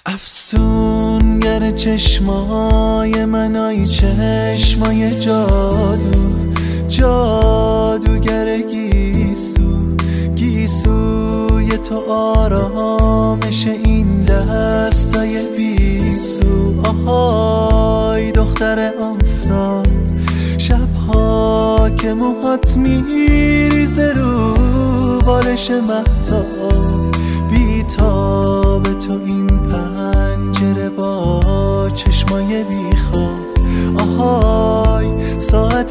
افسونگر چشمای من، آی چشمای جادوگر گیسوی تو، آرامش این دستای بیسو. آهای دختر آفتاب، شبها که موهات میریزه رو بالش مهتاب، بیتاب تو این پنجره با چشمای بیخواب. آهای ساعت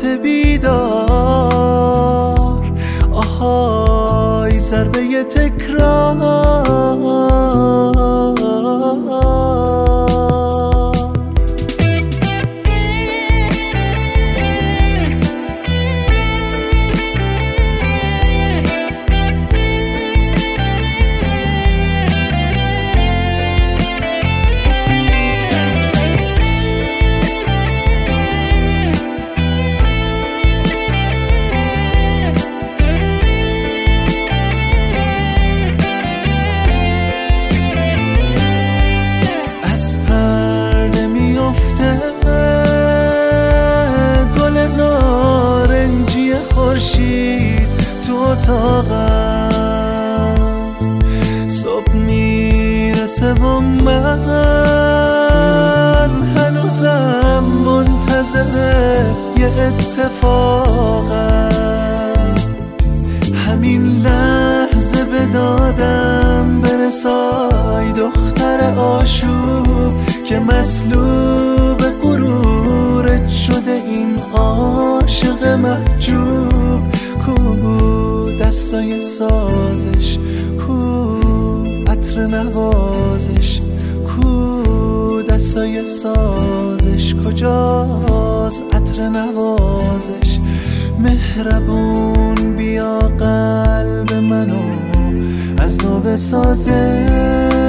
بیدار، آهای ضربه تکرار. خورشید تو اتاقم، صبح میرسه و من هنوزم منتظر یه اتفاقم. همین لحظه به دادم برسای دختر آشوب، که مسلوب غرورت شده این عاشق محجوب. کو دستای سازش، کو عطر نوازش، کو دستای سازش، کجاست عطر نوازش؟ مهربون بیا قلب منو از نو بسازش.